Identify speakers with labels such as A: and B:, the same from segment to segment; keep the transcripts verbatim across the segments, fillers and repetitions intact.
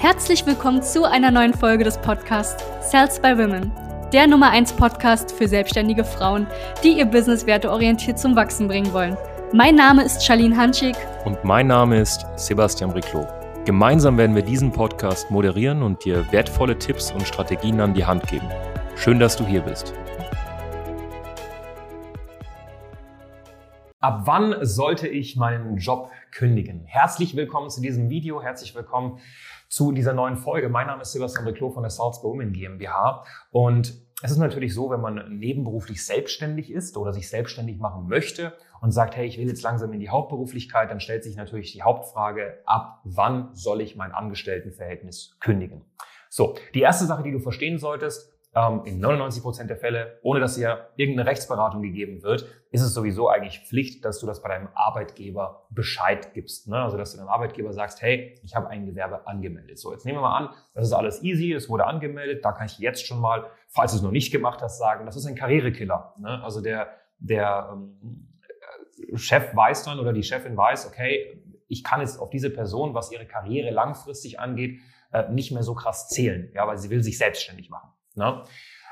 A: Herzlich willkommen zu einer neuen Folge des Podcasts Sales by Women, der Nummer eins Podcast für selbstständige Frauen, die ihr Business werteorientiert zum Wachsen bringen wollen. Mein Name ist Charlene Hanschig.
B: Und mein Name ist Sebastian Briclot. Gemeinsam werden wir diesen Podcast moderieren und dir wertvolle Tipps und Strategien an die Hand geben. Schön, dass du hier bist.
C: Ab wann sollte ich meinen Job kündigen? Herzlich willkommen zu diesem Video, herzlich willkommen zu dieser neuen Folge. Mein Name ist Sebastian Briclot von der Sales by Women GmbH und es ist natürlich so, wenn man nebenberuflich selbstständig ist oder sich selbstständig machen möchte und sagt, hey, ich will jetzt langsam in die Hauptberuflichkeit, dann stellt sich natürlich die Hauptfrage, ab wann soll ich mein Angestelltenverhältnis kündigen? So, die erste Sache, die du verstehen solltest, in neunundneunzig Prozent der Fälle, ohne dass dir irgendeine Rechtsberatung gegeben wird, ist es sowieso eigentlich Pflicht, dass du das bei deinem Arbeitgeber Bescheid gibst. Ne? Also, dass du deinem Arbeitgeber sagst, hey, ich habe ein Gewerbe angemeldet. So, jetzt nehmen wir mal an, das ist alles easy, es wurde angemeldet. Da kann ich jetzt schon mal, falls du es noch nicht gemacht hast, sagen, das ist ein Karrierekiller. Ne? Also der, der ähm, Chef weiß dann oder die Chefin weiß, okay, ich kann jetzt auf diese Person, was ihre Karriere langfristig angeht, äh, nicht mehr so krass zählen, ja, weil sie will sich selbstständig machen. Ne?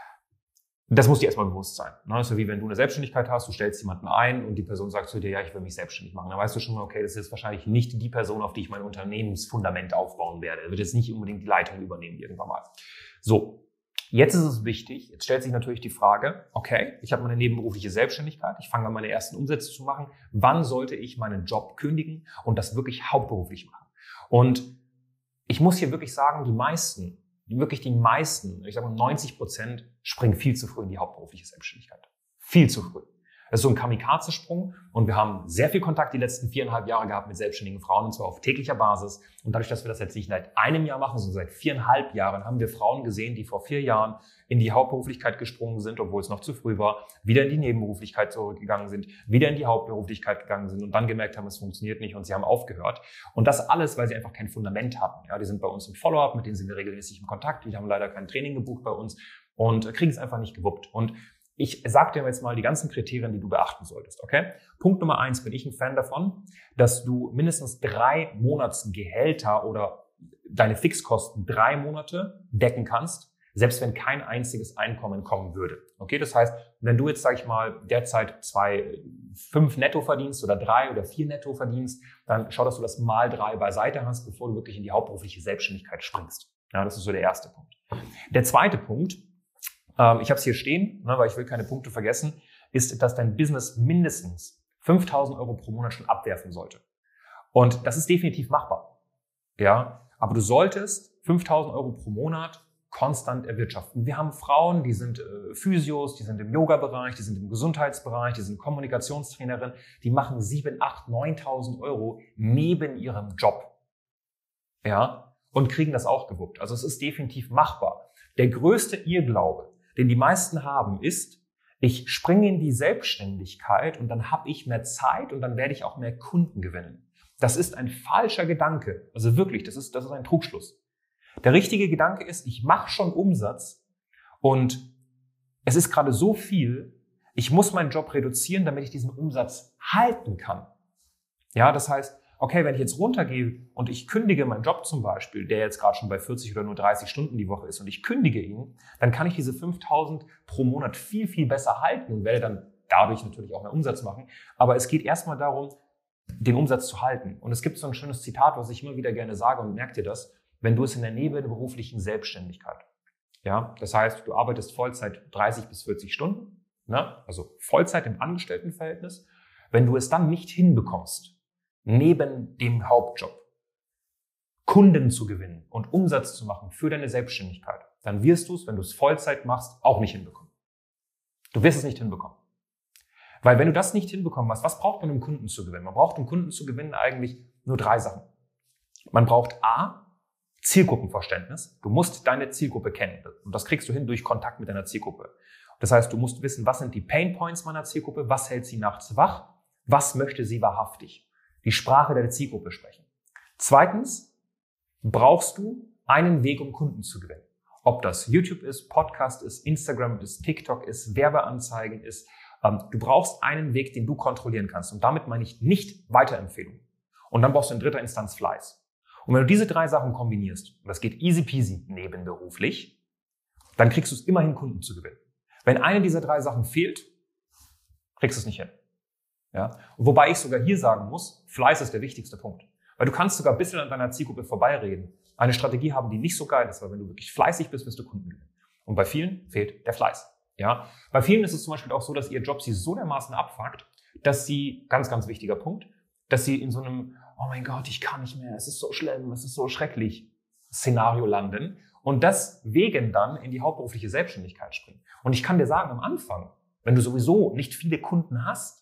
C: Das muss dir erstmal bewusst sein. Ne? Also wie wenn du eine Selbstständigkeit hast, du stellst jemanden ein und die Person sagt zu dir, ja, ich will mich selbstständig machen. Dann weißt du schon mal, okay, das ist jetzt wahrscheinlich nicht die Person, auf die ich mein Unternehmensfundament aufbauen werde. Er wird jetzt nicht unbedingt die Leitung übernehmen irgendwann mal. So, jetzt ist es wichtig, jetzt stellt sich natürlich die Frage, okay, ich habe meine nebenberufliche Selbstständigkeit, ich fange an, meine ersten Umsätze zu machen. Wann sollte ich meinen Job kündigen und das wirklich hauptberuflich machen? Und ich muss hier wirklich sagen, die meisten Wirklich die meisten, ich sage mal neunzig Prozent, springen viel zu früh in die hauptberufliche Selbstständigkeit. Viel zu früh. Das ist so ein Kamikaze-Sprung und wir haben sehr viel Kontakt die letzten viereinhalb Jahre gehabt mit selbstständigen Frauen und zwar auf täglicher Basis. Und dadurch, dass wir das jetzt nicht seit einem Jahr machen, sondern seit viereinhalb Jahren, haben wir Frauen gesehen, die vor vier Jahren in die Hauptberuflichkeit gesprungen sind, obwohl es noch zu früh war, wieder in die Nebenberuflichkeit zurückgegangen sind, wieder in die Hauptberuflichkeit gegangen sind und dann gemerkt haben, es funktioniert nicht und sie haben aufgehört. Und das alles, weil sie einfach kein Fundament hatten. Ja, die sind bei uns im Follow-up, mit denen sind wir regelmäßig im Kontakt, die haben leider kein Training gebucht bei uns und kriegen es einfach nicht gewuppt. Und ich sage dir jetzt mal die ganzen Kriterien, die du beachten solltest, okay? Punkt Nummer eins, bin ich ein Fan davon, dass du mindestens drei Monatsgehälter oder deine Fixkosten drei Monate decken kannst, selbst wenn kein einziges Einkommen kommen würde. Okay, das heißt, wenn du jetzt, sag ich mal, derzeit zwei, fünf netto verdienst oder drei oder vier netto verdienst, dann schau, dass du das mal drei beiseite hast, bevor du wirklich in die hauptberufliche Selbstständigkeit springst. Ja, das ist so der erste Punkt. Der zweite Punkt, ich habe es hier stehen, ne, weil ich will keine Punkte vergessen, ist, dass dein Business mindestens fünftausend Euro pro Monat schon abwerfen sollte. Und das ist definitiv machbar. Ja, aber du solltest fünftausend Euro pro Monat konstant erwirtschaften. Wir haben Frauen, die sind äh, Physios, die sind im Yoga-Bereich, die sind im Gesundheitsbereich, die sind Kommunikationstrainerin, die machen sieben, acht, neuntausend Euro neben ihrem Job. Ja, und kriegen das auch gewuppt. Also es ist definitiv machbar. Der größte Irrglaube, den die meisten haben, ist, ich springe in die Selbstständigkeit und dann habe ich mehr Zeit und dann werde ich auch mehr Kunden gewinnen. Das ist ein falscher Gedanke. Also wirklich, das ist, das ist ein Trugschluss. Der richtige Gedanke ist, ich mache schon Umsatz und es ist gerade so viel, ich muss meinen Job reduzieren, damit ich diesen Umsatz halten kann. Ja, das heißt, okay, wenn ich jetzt runtergehe und ich kündige meinen Job zum Beispiel, der jetzt gerade schon bei vierzig oder nur dreißig Stunden die Woche ist und ich kündige ihn, dann kann ich diese fünftausend pro Monat viel, viel besser halten und werde dann dadurch natürlich auch mehr Umsatz machen. Aber es geht erstmal darum, den Umsatz zu halten. Und es gibt so ein schönes Zitat, was ich immer wieder gerne sage und merkt dir das, wenn du es in der nebenberuflichen Selbstständigkeit, ja, das heißt, du arbeitest Vollzeit dreißig bis vierzig Stunden, ne, also Vollzeit im Angestelltenverhältnis, wenn du es dann nicht hinbekommst, neben dem Hauptjob Kunden zu gewinnen und Umsatz zu machen für deine Selbstständigkeit, dann wirst du es, wenn du es Vollzeit machst, auch nicht hinbekommen. Du wirst es nicht hinbekommen. Weil wenn du das nicht hinbekommen hast, was braucht man, um Kunden zu gewinnen? Man braucht, um Kunden zu gewinnen, eigentlich nur drei Sachen. Man braucht A, Zielgruppenverständnis. Du musst deine Zielgruppe kennen. Und das kriegst du hin durch Kontakt mit deiner Zielgruppe. Das heißt, du musst wissen, was sind die Pain Points meiner Zielgruppe, was hält sie nachts wach, was möchte sie wahrhaftig. Die Sprache der Zielgruppe sprechen. Zweitens brauchst du einen Weg, um Kunden zu gewinnen. Ob das YouTube ist, Podcast ist, Instagram ist, TikTok ist, Werbeanzeigen ist. Ähm, du brauchst einen Weg, den du kontrollieren kannst. Und damit meine ich nicht Weiterempfehlung. Und dann brauchst du in dritter Instanz Fleiß. Und wenn du diese drei Sachen kombinierst, und das geht easy peasy nebenberuflich, dann kriegst du es immerhin, Kunden zu gewinnen. Wenn eine dieser drei Sachen fehlt, kriegst du es nicht hin. Ja? Und wobei ich sogar hier sagen muss, Fleiß ist der wichtigste Punkt. Weil du kannst sogar ein bisschen an deiner Zielgruppe vorbeireden, eine Strategie haben, die nicht so geil ist, weil wenn du wirklich fleißig bist, wirst du Kunden gewinnen. Und bei vielen fehlt der Fleiß. Ja? Bei vielen ist es zum Beispiel auch so, dass ihr Job sie so dermaßen abfuckt, dass sie, ganz, ganz wichtiger Punkt, dass sie in so einem, oh mein Gott, ich kann nicht mehr, es ist so schlimm, es ist so schrecklich, Szenario landen und deswegen dann in die hauptberufliche Selbstständigkeit springen. Und ich kann dir sagen, am Anfang, wenn du sowieso nicht viele Kunden hast,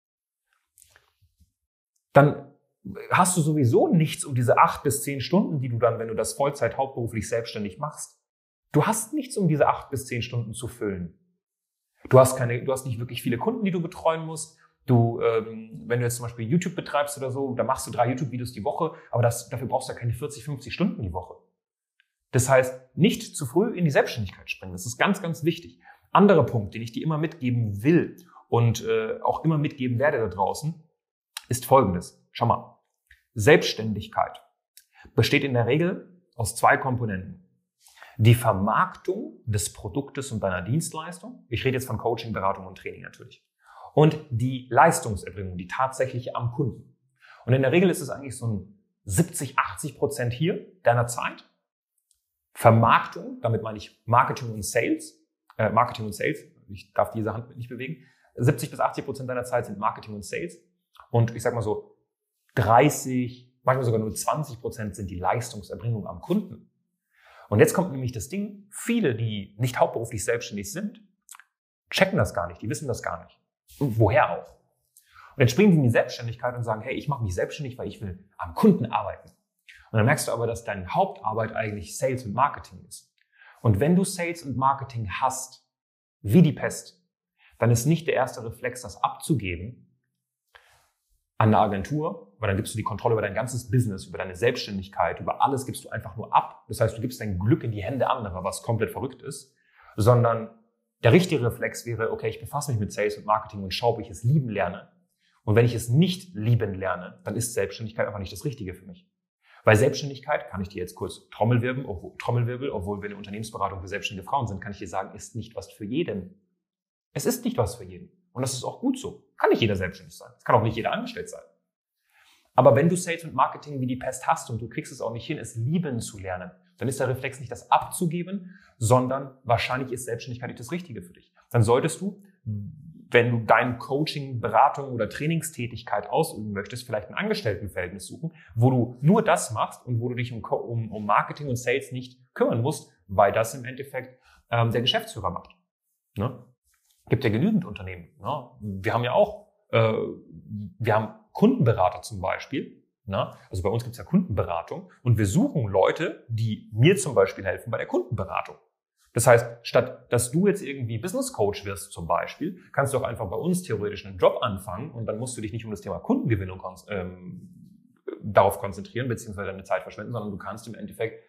C: dann hast du sowieso nichts um diese acht bis zehn Stunden, die du dann, wenn du das Vollzeit hauptberuflich selbstständig machst. Du hast nichts, um diese acht bis zehn Stunden zu füllen. Du hast keine, du hast nicht wirklich viele Kunden, die du betreuen musst. Du, ähm, wenn du jetzt zum Beispiel YouTube betreibst oder so, dann machst du drei YouTube-Videos die Woche, aber das, dafür brauchst du ja keine vierzig, fünfzig Stunden die Woche. Das heißt, nicht zu früh in die Selbstständigkeit springen. Das ist ganz, ganz wichtig. Anderer Punkt, den ich dir immer mitgeben will und äh, auch immer mitgeben werde da draußen, ist folgendes. Schau mal. Selbstständigkeit besteht in der Regel aus zwei Komponenten. Die Vermarktung des Produktes und deiner Dienstleistung. Ich rede jetzt von Coaching, Beratung und Training natürlich. Und die Leistungserbringung, die tatsächliche am Kunden. Und in der Regel ist es eigentlich so ein siebzig, achtzig Prozent hier deiner Zeit. Vermarktung, damit meine ich Marketing und Sales. Äh, Marketing und Sales, ich darf diese Hand nicht bewegen. siebzig bis achtzig Prozent deiner Zeit sind Marketing und Sales. Und ich sag mal so, dreißig, manchmal sogar nur zwanzig Prozent sind die Leistungserbringung am Kunden. Und jetzt kommt nämlich das Ding, viele, die nicht hauptberuflich selbstständig sind, checken das gar nicht, die wissen das gar nicht. Und woher auch? Und dann springen die in die Selbstständigkeit und sagen, hey, ich mache mich selbstständig, weil ich will am Kunden arbeiten. Und dann merkst du aber, dass deine Hauptarbeit eigentlich Sales und Marketing ist. Und wenn du Sales und Marketing hast, wie die Pest, dann ist nicht der erste Reflex, das abzugeben an eine Agentur, weil dann gibst du die Kontrolle über dein ganzes Business, über deine Selbstständigkeit, über alles gibst du einfach nur ab. Das heißt, du gibst dein Glück in die Hände anderer, was komplett verrückt ist, sondern der richtige Reflex wäre, okay, ich befasse mich mit Sales und Marketing und schaue, ob ich es lieben lerne. Und wenn ich es nicht lieben lerne, dann ist Selbstständigkeit einfach nicht das Richtige für mich. Weil Selbstständigkeit, kann ich dir jetzt kurz Trommelwirbel, obwohl, Trommelwirbel, obwohl wir eine Unternehmensberatung für selbstständige Frauen sind, kann ich dir sagen, ist nicht was für jeden. Es ist nicht was für jeden. Und das ist auch gut so. Kann nicht jeder selbstständig sein. Es kann auch nicht jeder angestellt sein. Aber wenn du Sales und Marketing wie die Pest hast und du kriegst es auch nicht hin, es lieben zu lernen, dann ist der Reflex nicht das abzugeben, sondern wahrscheinlich ist Selbstständigkeit nicht das Richtige für dich. Dann solltest du, wenn du deine Coaching, Beratung oder Trainingstätigkeit ausüben möchtest, vielleicht ein Angestelltenverhältnis suchen, wo du nur das machst und wo du dich um, um, um Marketing und Sales nicht kümmern musst, weil das im Endeffekt ähm, der Geschäftsführer macht. Ne? Gibt ja genügend Unternehmen. Ne? Wir haben ja auch, äh, wir haben Kundenberater zum Beispiel. Ne? Also bei uns gibt es ja Kundenberatung und wir suchen Leute, die mir zum Beispiel helfen bei der Kundenberatung. Das heißt, statt dass du jetzt irgendwie Business Coach wirst zum Beispiel, kannst du auch einfach bei uns theoretisch einen Job anfangen und dann musst du dich nicht um das Thema Kundengewinnung ähm, darauf konzentrieren, beziehungsweise deine Zeit verschwenden, sondern du kannst im Endeffekt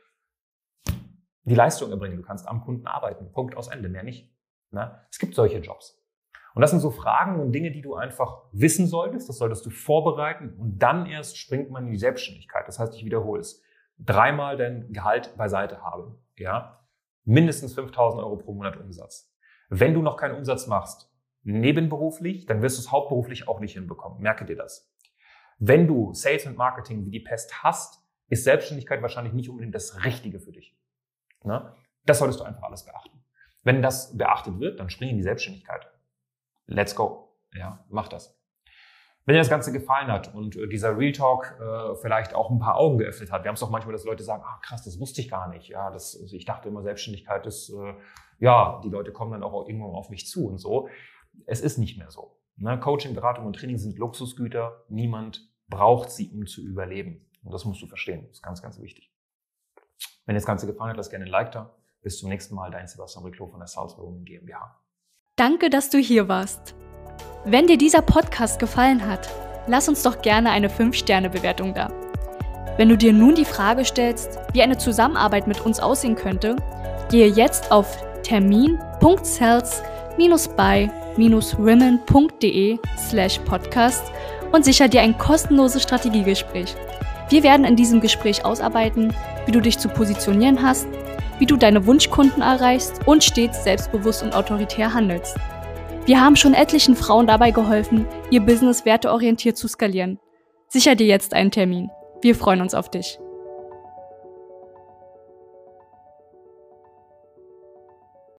C: die Leistung erbringen. Du kannst am Kunden arbeiten. Punkt, aus Ende, mehr nicht. Ne? Es gibt solche Jobs. Und das sind so Fragen und Dinge, die du einfach wissen solltest. Das solltest du vorbereiten und dann erst springt man in die Selbstständigkeit. Das heißt, ich wiederhole es. Dreimal dein Gehalt beiseite haben. Ja? Mindestens fünftausend Euro pro Monat Umsatz. Wenn du noch keinen Umsatz machst, nebenberuflich, dann wirst du es hauptberuflich auch nicht hinbekommen. Merke dir das. Wenn du Sales und Marketing wie die Pest hast, ist Selbstständigkeit wahrscheinlich nicht unbedingt das Richtige für dich. Ne? Das solltest du einfach alles beachten. Wenn das beachtet wird, dann spring in die Selbstständigkeit. Let's go. Ja, mach das. Wenn dir das Ganze gefallen hat und äh, dieser Real Talk äh, vielleicht auch ein paar Augen geöffnet hat, wir haben es auch manchmal, dass Leute sagen, ah krass, das wusste ich gar nicht. Ja, das, also ich dachte immer, Selbstständigkeit ist, äh, ja, die Leute kommen dann auch irgendwann auf mich zu und so. Es ist nicht mehr so. Ne? Coaching, Beratung und Training sind Luxusgüter. Niemand braucht sie, um zu überleben. Und das musst du verstehen. Das ist ganz, ganz wichtig. Wenn dir das Ganze gefallen hat, lass gerne ein Like da. Bis zum nächsten Mal, dein Sebastian Reclos von der Sales by Women GmbH.
A: Danke, dass du hier warst. Wenn dir dieser Podcast gefallen hat, lass uns doch gerne eine fünf Sterne Bewertung da. Wenn du dir nun die Frage stellst, wie eine Zusammenarbeit mit uns aussehen könnte, gehe jetzt auf termin punkt sales by women punkt de slash podcast und sicher dir ein kostenloses Strategiegespräch. Wir werden in diesem Gespräch ausarbeiten, wie du dich zu positionieren hast, wie du deine Wunschkunden erreichst und stets selbstbewusst und autoritär handelst. Wir haben schon etlichen Frauen dabei geholfen, ihr Business werteorientiert zu skalieren. Sicher dir jetzt einen Termin. Wir freuen uns auf dich.